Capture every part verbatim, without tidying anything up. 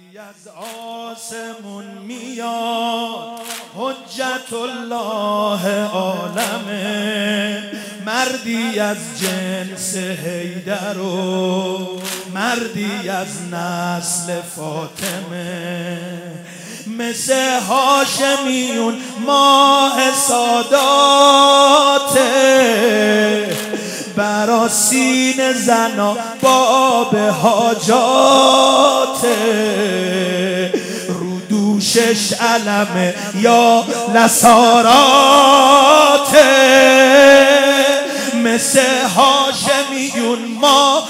از آسمون میاد حجت الله عالمه، مردی از جنس حیدر و مردی از نسل فاطمه، مثل هاشمیون ماه ساداته، برا سین زنا باب حاجاته، رو دوشش علم یا لساراته، مثل هاشمیون ماه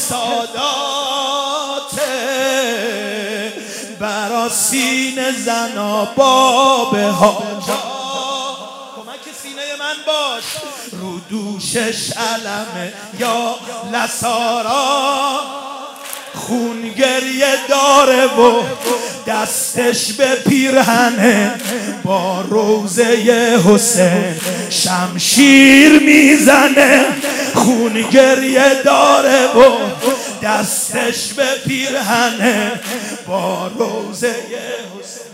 ساداته، برا سین زنا باب حاجاته. کمک سینه من باش. رو دوشش علمه یا لسارا، خون گریه داره و دستش به پیرهنه، با روزه حسین شمشیر میزنه، خون گریه داره و دستش به پیرهنه، با روزه حسین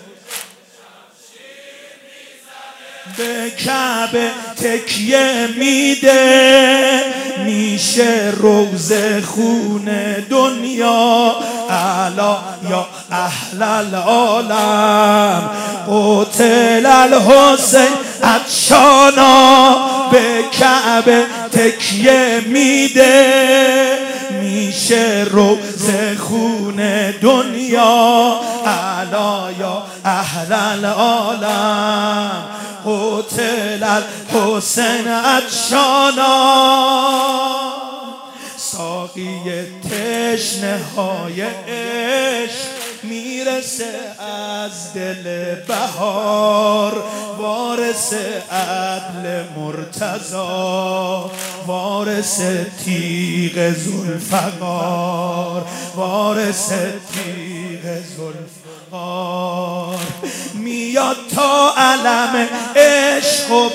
به کعبه تکیه میده، میشه روزه خون دنیا. الا یا اهل العالم قتل الحسین عطشانا، به کعبه تکیه میده، میشه روزه خون دنیا. الا یا اهل العالم قتل الحسین عطشانا، ساقی تشنه های عشق میرسه از دل بهار، وارث عدل مرتضی، وارث تیغ ذوالفقار، وارث تیغ ذوالفقار، میاد تا علم عشق و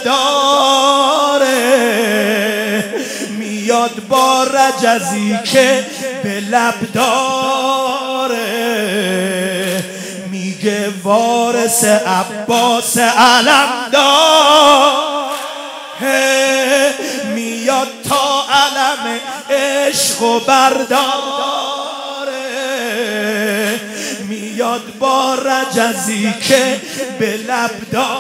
برداره، میاد با رجزی که به لب داره، میگه وارث عباس علمدار، میاد تا علم عشق و برداره، میاد با رجزی که به لب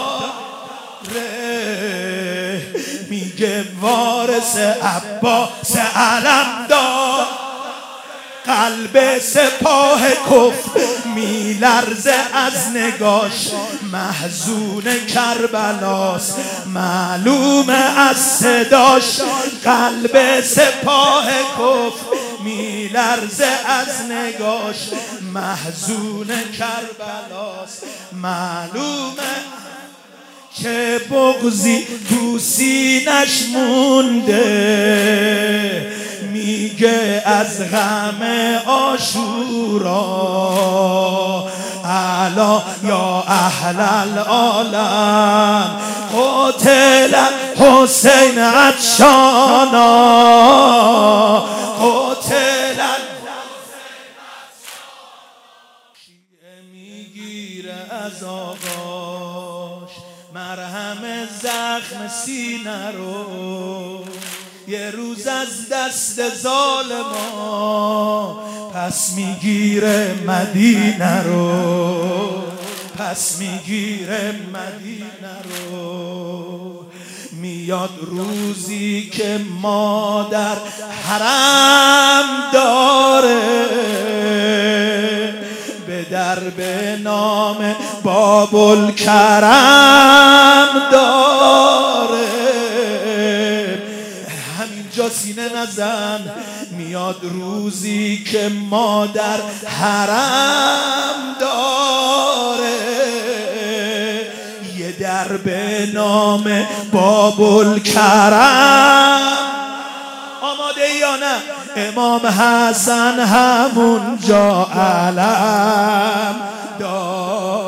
داره، میگه وارث عباس علمدار. قلب سپاه کفر میلرزه از نگاش، محزون کربلاست معلوم از صداش. قلب سپاه کفر میلرزه از نگاش، محزون کربلاست معلومه که بغضی تو سینش مونده، میگه از غم عاشورا. الا یا اهل العالم قتل حسین عطشانا، قتل شیعه میگیره از آقاش مرهم زخم سینه رو، یه روز از دست ظالما پس میگیره مدینه رو، پس میگیره مدینه رو. میاد روزی که مادر حرم داره، به در به نام باب الکرم داره، همینجا سینه نزن. میاد روزی که مادر حرم داره، یه در به نام باب الکرم. آماده یا نه؟ امام حسن همونجا علم داره.